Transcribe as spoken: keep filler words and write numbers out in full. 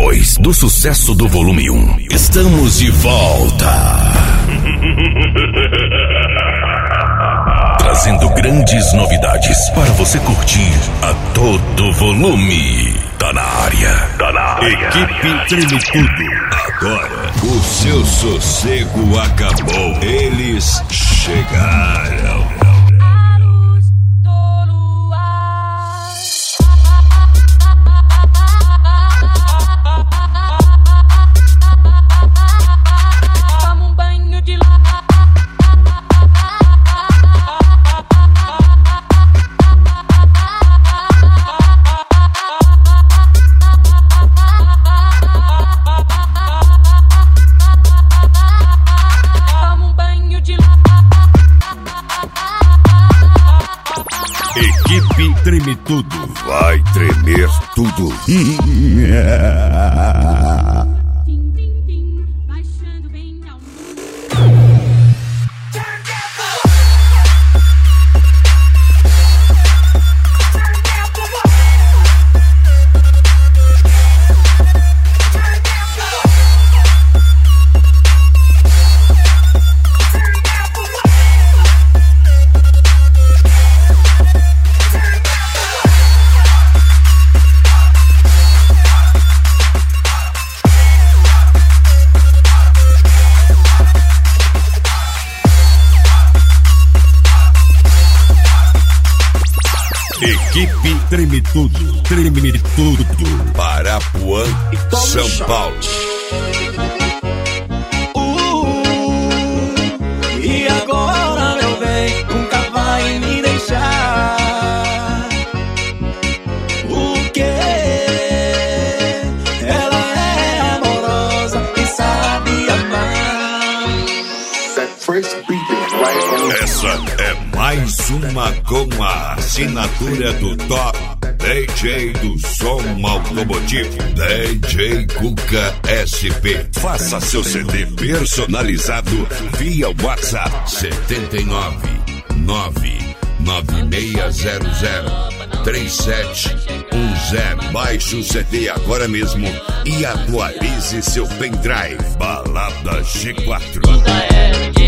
Depois do sucesso do volume um, estamos de volta. Trazendo grandes novidades para você curtir a todo volume. Tá na área, tá na área. Equipe Treme Tudo. Agora, o seu sossego acabou. Eles chegaram. Equipe Treme Tudo. Vai tremer tudo. Equipe Treme Tudo, Treme Tudo, Parapuã, São Paulo. Uh, e agora, meu bem, nunca vai me deixar. O quê? Ela é amorosa e sabe amar. Essa é mais uma com a assinatura do top D J do som automotivo, D J Cuca S P. Faça seu C D personalizado via WhatsApp setenta e nove, nove nove seis zero zero, três sete um zero. Baixe o C D agora mesmo e atualize seu pendrive. Balada G quatro.